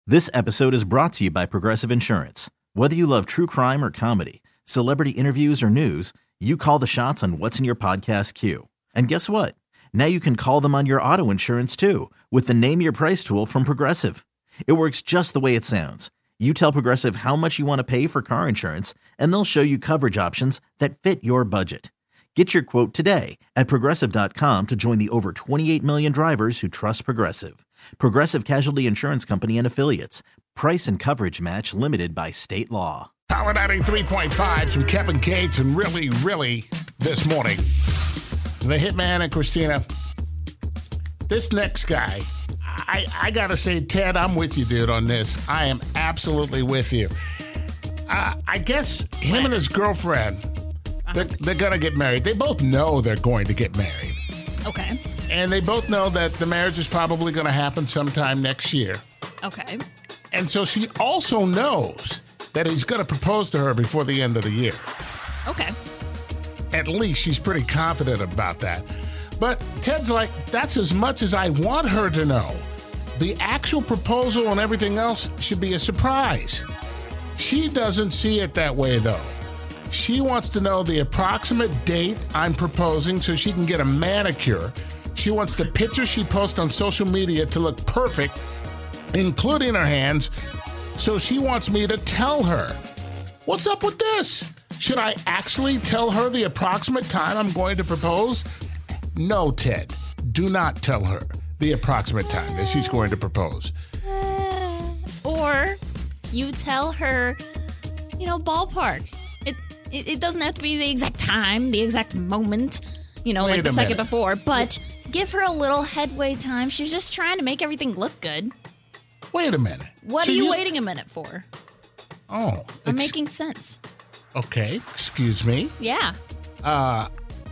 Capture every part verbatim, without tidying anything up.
This episode is brought to you by Progressive Insurance. Whether you love true crime or comedy, celebrity interviews or news, you call the shots on what's in your podcast queue. And guess what? Now you can call them on your auto insurance too with the Name Your Price tool from Progressive. It works just the way it sounds. You tell Progressive how much you want to pay for car insurance, and they'll show you coverage options that fit your budget. Get your quote today at Progressive dot com to join the over twenty-eight million drivers who trust Progressive. Progressive Casualty Insurance Company and Affiliates. Price and coverage match limited by state law. Power ninety-three point five from Kevin Cates, and really, really this morning, the Hitman and Christina. This next guy, I, I got to say, Ted, I'm with you, dude, on this. I am absolutely with you. Uh, I guess him and his girlfriend, they're, they're going to get married. They both know they're going to get married. Okay. And they both know that the marriage is probably going to happen sometime next year. Okay. And so she also knows that he's going to propose to her before the end of the year. Okay. At least she's pretty confident about that. But Ted's like, that's as much as I want her to know. The actual proposal and everything else should be a surprise. She doesn't see it that way, though. She wants to know the approximate date I'm proposing so she can get a manicure. She wants the picture she posts on social media to look perfect, including her hands, so she wants me to tell her. What's up with this? Should I actually tell her the approximate time I'm going to propose? No, Ted. Do not tell her the approximate time that she's going to propose. Or you tell her, you know, ballpark. It, it it doesn't have to be the exact time, the exact moment, you know, Wait like the a second minute. before, but give her a little headway time. She's just trying to make everything look good. Wait a minute. What So are you, waiting a minute for? Oh. I'm ex- making sense. Okay, excuse me. Yeah. Uh,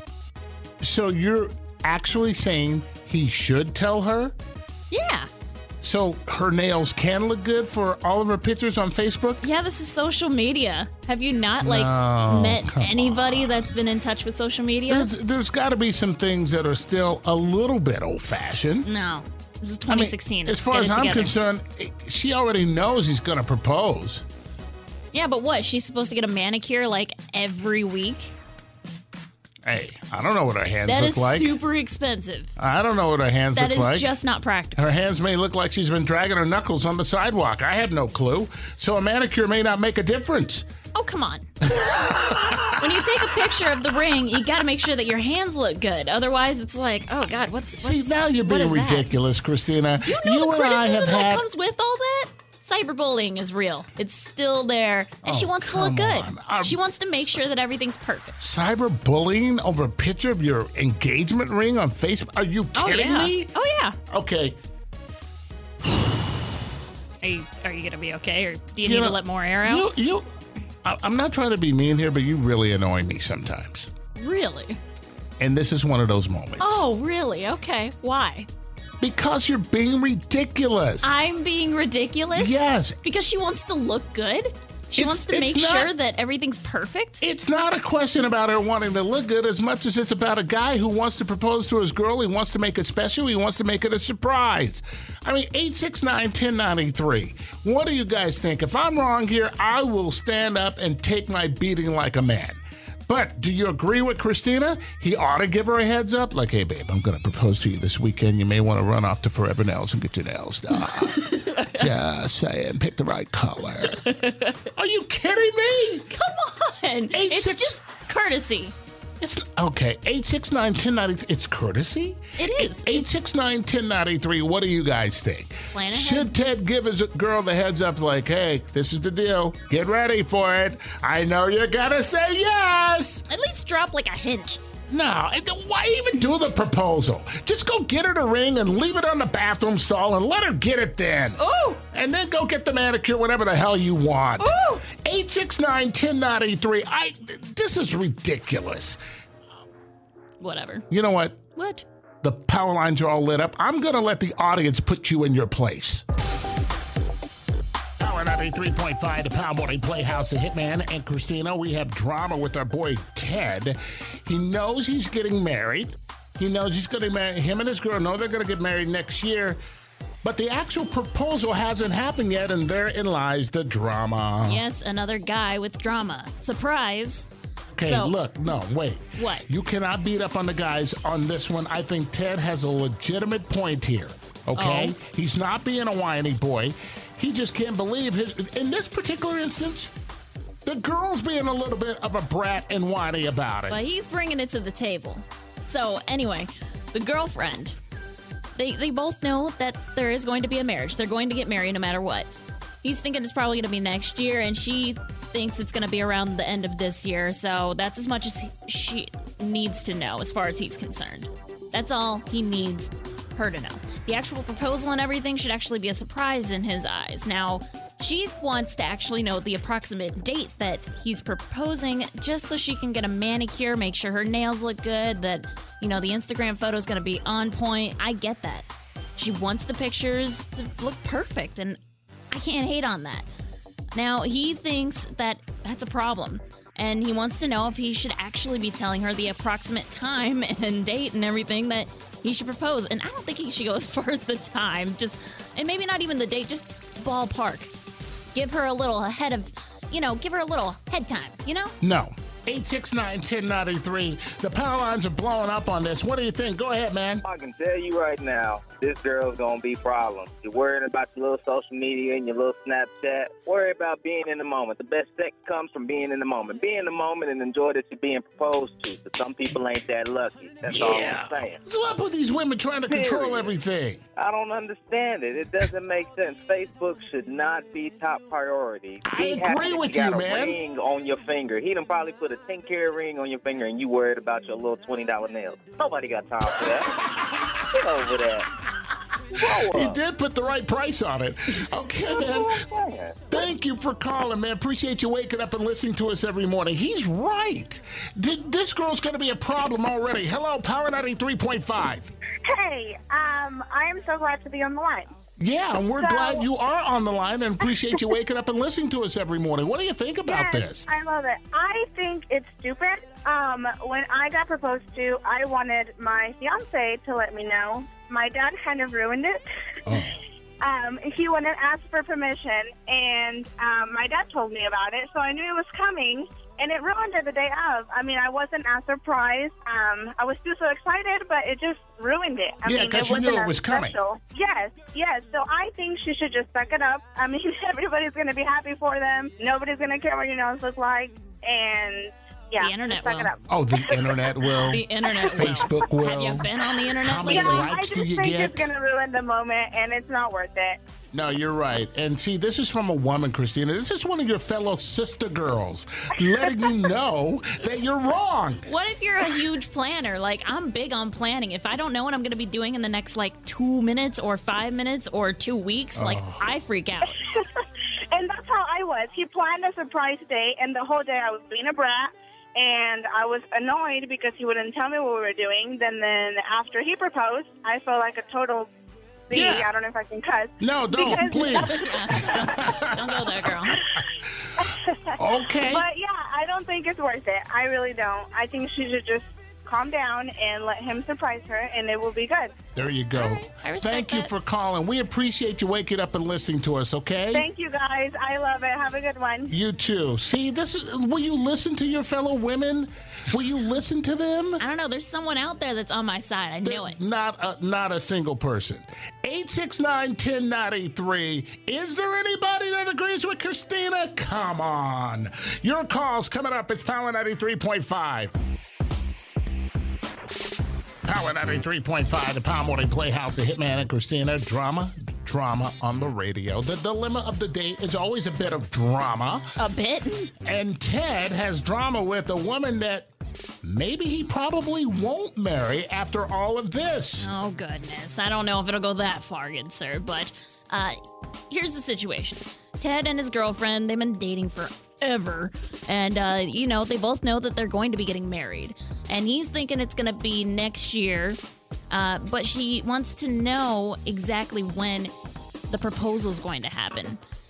so you're actually saying he should tell her? Yeah. So her nails can look good for all of her pictures on Facebook? Yeah, this is social media. Have you not, like, No, met come anybody that's been in touch with social media? There's, there's got to be some things that are still a little bit old-fashioned. No. This is I mean, twenty sixteen. as far Get as it I'm together. concerned, she already knows he's going to propose. Yeah, but what? She's supposed to get a manicure like every week? Hey, I don't know what her hands That look is like. super expensive. I don't know what her hands That look is like. just not practical. Her hands may look like she's been dragging her knuckles on the sidewalk. I have no clue. So a manicure may not make a difference. Oh, come on. When you take a picture of the ring, you got to make sure that your hands look good. Otherwise, it's like, oh, God, what's, See, what's now you're what being is that? ridiculous, Christina. Do you know the and I criticism have that had... comes with all that? Cyberbullying is real. It's still there, and she Oh, wants to look come good. on. Um, she wants to make sure that everything's perfect. Cyberbullying over a picture of your engagement ring on Facebook? Are you Oh, kidding yeah. me? Oh, yeah. Okay. Are you, are you going to be okay, or do you, You need know, to let more air out? You, you, I- I'm not trying to be mean here, but you really annoy me sometimes. Really? And this is one of those moments. Oh, really? Okay. Why? Because you're being ridiculous. I'm being ridiculous? Yes. Because she wants to look good? She It's- wants to it's make not- sure that everything's perfect? It's not a question about her wanting to look good as much as it's about a guy who wants to propose to his girl. He wants to make it special. He wants to make it a surprise. I mean, eight six nine, one oh nine three. What do you guys think? If I'm wrong here, I will stand up and take my beating like a man. But do you agree with Christina? He ought to give her a heads up. Like, hey, babe, I'm going to propose to you this weekend. You may want to run off to Forever Nails and get your nails done. Just saying, pick the right color. Are you kidding me? Come on! Eight, it's six- just courtesy. It's okay. eight six nine, one oh nine three. It's courtesy? It is. eight six nine, one oh nine three. What do you guys think? Plan ahead. Should Ted give his girl the heads up like, hey, this is the deal. Get ready for it. I know you're going to say yes. At least drop like a hint. No, and then why even do the proposal? Just go get her the ring and leave it on the bathroom stall and let her get it then. Ooh! And then go get the manicure, whatever the hell you want. Ooh! eight six nine, one oh nine three. I, this is ridiculous. Whatever. You know what? What? The power lines are all lit up. I'm going to let the audience put you in your place. Power ninety-three point five, the Power Morning Playhouse, the Hitman and Christina. We have drama with our boy Ted. He knows he's getting married. He knows he's going to marry. Him and his girl know they're going to get married next year. But the actual proposal hasn't happened yet, and therein lies the drama. Yes, another guy with drama. Surprise. Okay, So- look, no, wait. What? You cannot beat up on the guys on this one. I think Ted has a legitimate point here, okay? Oh. He's not being a whiny boy. He just can't believe his... In this particular instance, the girl's being a little bit of a brat and whiny about it. But he's bringing it to the table. So, anyway, the girlfriend, they, they both know that there is going to be a marriage. They're going to get married no matter what. He's thinking it's probably going to be next year, and she thinks it's going to be around the end of this year. So that's as much as he, she needs to know as far as he's concerned. That's all he needs her to know. The actual proposal and everything should actually be a surprise in his eyes. Now, she wants to actually know the approximate date that he's proposing just so she can get a manicure, make sure her nails look good, that, you know, the Instagram photo is going to be on point. I get that. She wants the pictures to look perfect, and I can't hate on that. Now, he thinks that that's a problem, and he wants to know if he should actually be telling her the approximate time and date and everything that he should propose. And I don't think he should go as far as the time, just, and maybe not even the date, just ballpark. Give her a little ahead of, you know, give her a little head time, you know? No. eight six nine, one oh nine three. The power lines are blowing up on this. What do you think? Go ahead, man. I can tell you right now, this girl's gonna be problems. You're worried about your little social media and your little Snapchat. Worry about being in the moment. The best sex comes from being in the moment. Be in the moment and enjoy that you're being proposed to. But some people ain't that lucky. That's all I'm saying. What's up with these women trying to control Period. everything? I don't understand it. It doesn't make sense. Facebook should not be top priority. I Be agree happy with you. you, got man. a ring on your finger. He done probably put a ten karat ring on your finger and you worried about your little twenty dollar nails. Nobody got time for that. Get over that. Grow He up. did put the right price on it. Okay, man. Thank you for calling, man. Appreciate you waking up and listening to us every morning. He's right. Th- This girl's going to be a problem already. Hello, Power ninety-three point five. Hey, um, I am so glad to be on the line. Yeah, and we're So- glad you are on the line and appreciate you waking up and listening to us every morning. What do you think about Yes, this? I love it. I think it's stupid. Um, when I got proposed to, I wanted my fiance to let me know. My dad kind of ruined it. Oh. Um, he wouldn't ask for permission, and um, my dad told me about it, so I knew it was coming, and it ruined it the day of. I mean, I wasn't as surprised. Um, I was still so excited, but it just ruined it. I Yeah, mean, 'cause it you knew wasn't it as was coming. special. Yes, yes. So I think she should just suck it up. I mean, everybody's going to be happy for them. Nobody's going to care what your nose look like, and yeah, The internet just suck will. it up. Oh, the internet will. The internet will. Facebook will. Have you been on the internet How many Yeah, lately? I likes just do you think get? it's going to ruin the moment, and it's not worth it. No, you're right. And see, this is from a woman, Christina. This is one of your fellow sister girls letting you know that you're wrong. What if you're a huge planner? Like, I'm big on planning. If I don't know what I'm going to be doing in the next, like, two minutes or five minutes or two weeks, like, Oh. I freak out. And that's how I was. He planned a surprise date, and the whole day I was being a brat, and I was annoyed because he wouldn't tell me what we were doing. Then, then after he proposed, I felt like a total B. Yeah. I don't know if I can cuss. No, don't, Because- please. Yeah, don't, don't go there, girl. Okay. But yeah, I don't think it's worth it. I really don't. I think she should just calm down and let him surprise her, and it will be good. There you go. I respect Thank you that. for calling. We appreciate you waking up and listening to us, okay? Thank you, guys. I love it. Have a good one. You too. See, this is. Will you listen to your fellow women? Will you listen to them? I don't know. There's someone out there that's on my side. I knew it. Not a, not a single person. eight six nine, one oh nine three. Is there anybody that agrees with Christina? Come on. Your call's coming up. It's Power ninety-three point five. Power ninety-three point five, the Power Morning Playhouse, the Hitman and Christina. Drama, drama on the radio. The dilemma of the day is always a bit of drama. A bit. And Ted has drama with a woman that maybe he probably won't marry after all of this. Oh, goodness. I don't know if it'll go that far, good sir, but uh, here's the situation. Ted and his girlfriend, they've been dating forever, and, uh, you know, they both know that they're going to be getting married, and he's thinking it's going to be next year, uh, but she wants to know exactly when the proposal's going to happen.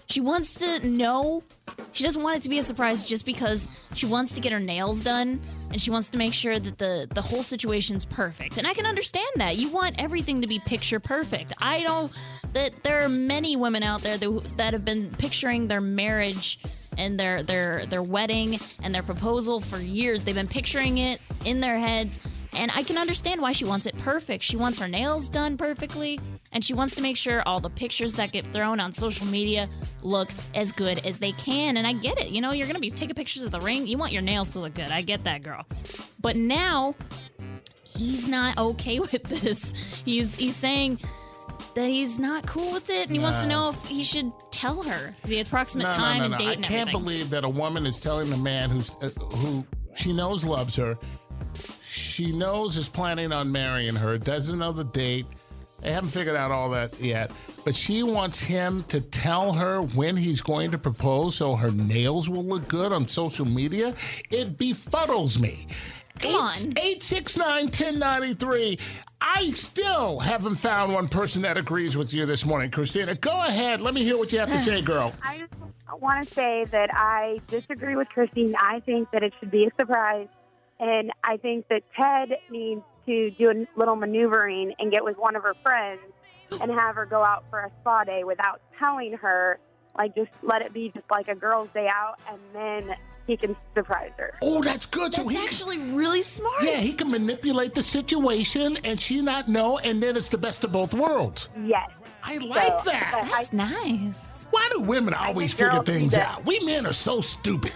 She wants to know. She doesn't want it to be a surprise just because she wants to get her nails done and she wants to make sure that the, the whole situation's perfect. And I can understand that. You want everything to be picture perfect. I don't, that there are many women out there that, that have been picturing their marriage and their, their, their wedding and their proposal for years. They've been picturing it in their heads. And I can understand why she wants it perfect. She wants her nails done perfectly, and she wants to make sure all the pictures that get thrown on social media look as good as they can. And I get it. You know, you're going to be taking pictures of the ring. You want your nails to look good. I get that, girl. But now, he's not okay with this. He's he's saying that he's not cool with it, and he no. wants to know if he should tell her the approximate no, time no, no, and no. date I and can't everything. believe that a woman is telling a man who's uh, who she knows loves her, she knows is planning on marrying her, doesn't know the date. They haven't figured out all that yet. But she wants him to tell her when he's going to propose so her nails will look good on social media. It befuddles me. Come on. eight six nine, one zero nine three. I still haven't found one person that agrees with you this morning, Christina. Go ahead. Let me hear what you have to say, girl. I just want to say that I disagree with Christine. I think that it should be a surprise. And I think that Ted needs to do a little maneuvering and get with one of her friends and have her go out for a spa day without telling her. Like, just let it be just like a girl's day out, and then he can surprise her. Oh, that's good. That's so he actually really smart. Yeah, he can manipulate the situation and she not know, and then it's the best of both worlds. Yes. I like So, that. but That's nice. Why do women always think figure girls things need to- out? We men are so stupid.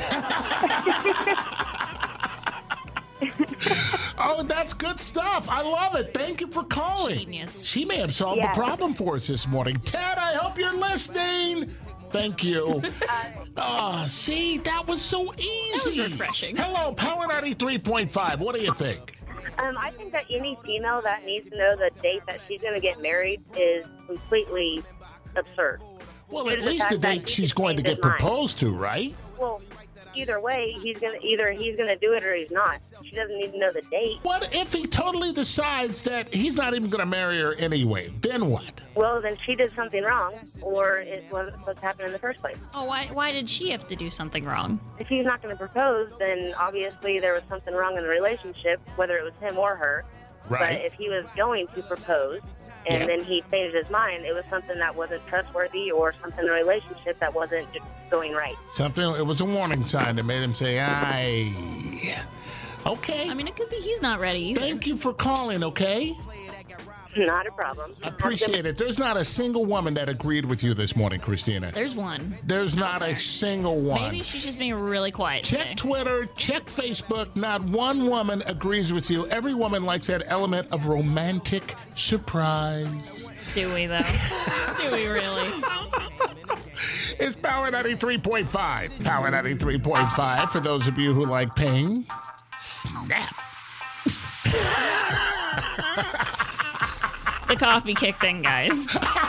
Oh, that's good stuff. I love it. Thank you for calling. Genius. She may have solved Yeah. the problem for us this morning. Ted, I hope you're listening. Thank you. Oh, see, that was so easy. That was refreshing. Hello, Power ninety-three point five. What do you think? Um, I think that any female that needs to know the date that she's going to get married is completely absurd. Well, Due at to the least the fact that date he she's can going to change get his mind. proposed to, right? Well, either way, he's going to either he's going to do it or he's not. She doesn't need to know the date. What if he totally decides that he's not even going to marry her anyway? Then what? Well, then she did something wrong, or it wasn't supposed to happen in the first place. Oh, why why did she have to do something wrong? If he's not going to propose, then obviously there was something wrong in the relationship, whether it was him or her. Right. But if he was going to propose and Yeah. then he changed his mind, it was something that wasn't trustworthy or something in the relationship that wasn't just going right. Something, it was a warning sign that made him say, aye. Okay. I mean, it could be he's not ready either. Thank you for calling, okay? Not a problem. I appreciate it. There's not a single woman that agreed with you this morning, Christina. There's one. There's not a single one. Maybe she's just being really quiet Check today. Twitter, check Facebook. Not one woman agrees with you. Every woman likes that element of romantic surprise. Do we, though? Do we really? It's Power ninety-three point five. Power ninety-three point five for those of you who like pain. Snap. The coffee kicked in, guys.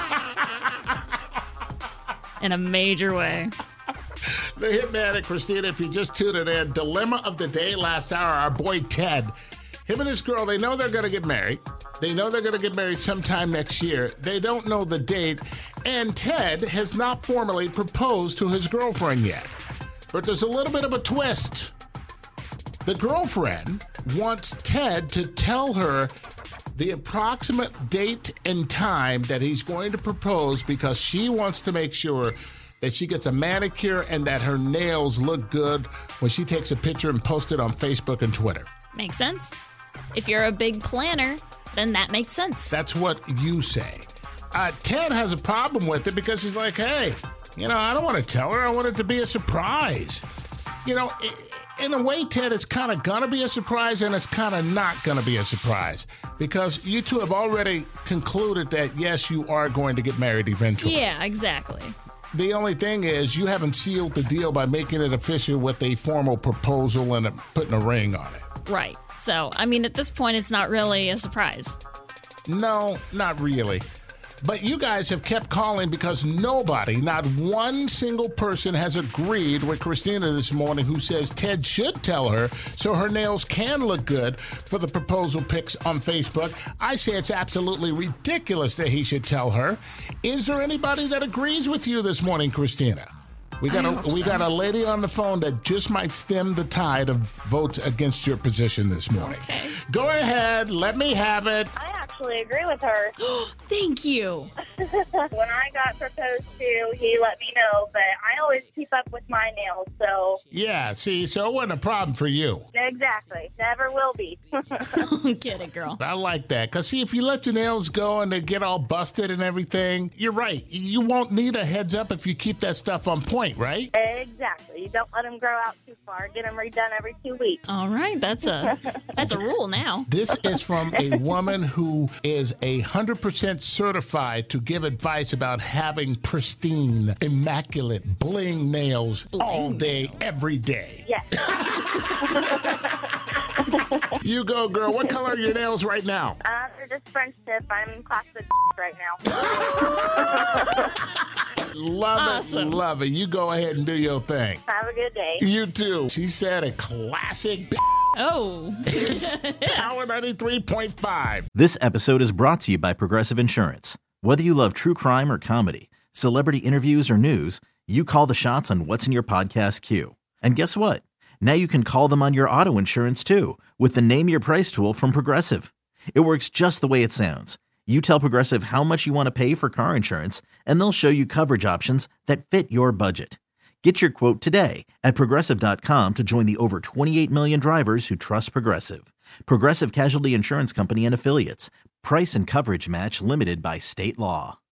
In a major way. The Hitman and Christina, if you just tuned it in, dilemma of the day last hour, our boy Ted. Him and his girl, they know they're going to get married. They know they're going to get married sometime next year. They don't know the date. And Ted has not formally proposed to his girlfriend yet. But there's a little bit of a twist. The girlfriend wants Ted to tell her the approximate date and time that he's going to propose because she wants to make sure that she gets a manicure and that her nails look good when she takes a picture and posts it on Facebook and Twitter. Makes sense. If you're a big planner, then that makes sense. That's what you say. Uh, Ted has a problem with it because he's like, hey, you know, I don't want to tell her. I want it to be a surprise. You know, in a way, Ted, it's kind of going to be a surprise and it's kind of not going to be a surprise because you two have already concluded that, yes, you are going to get married eventually. Yeah, exactly. The only thing is you haven't sealed the deal by making it official with a formal proposal and a, putting a ring on it. Right. So, I mean, at this point, it's not really a surprise. No, not really. But you guys have kept calling because nobody, not one single person has agreed with Christina this morning, who says Ted should tell her so her nails can look good for the proposal pics on Facebook. I say it's absolutely ridiculous that he should tell her. Is there anybody that agrees with you this morning, Christina? We got a we so. got a lady on the phone that just might stem the tide of votes against your position this morning. Okay. Go ahead, let me have it. I actually agree with her. Thank you. When I got proposed to, he let me know, but I always keep up with my nails, so... Yeah, see, so it wasn't a problem for you. Exactly. Never will be. Get it, girl. I like that, because see, if you let your nails go and they get all busted and everything, you're right. You won't need a heads up if you keep that stuff on point, right? Exactly. You don't let them grow out too far. Get them redone every two weeks. All right, that's a that's a rule now. This is from a woman who is a hundred percent certified to give advice about having pristine, immaculate, bling nails Bling all day, nails. every day. Yes. You go, girl. What color are your nails right now? Uh, they're just French tip. I'm classic right now. Love Awesome. it, love it. You go ahead and do your thing. Have a good day. You too. She said a classic Oh. Power ninety-three point five. This episode is brought to you by Progressive Insurance. Whether you love true crime or comedy, celebrity interviews or news, you call the shots on what's in your podcast queue. And guess what? Now you can call them on your auto insurance too with the Name Your Price tool from Progressive. It works just the way it sounds. You tell Progressive how much you want to pay for car insurance, and they'll show you coverage options that fit your budget. Get your quote today at Progressive dot com to join the over twenty-eight million drivers who trust Progressive. Progressive Casualty Insurance Company and Affiliates. Price and coverage match limited by state law.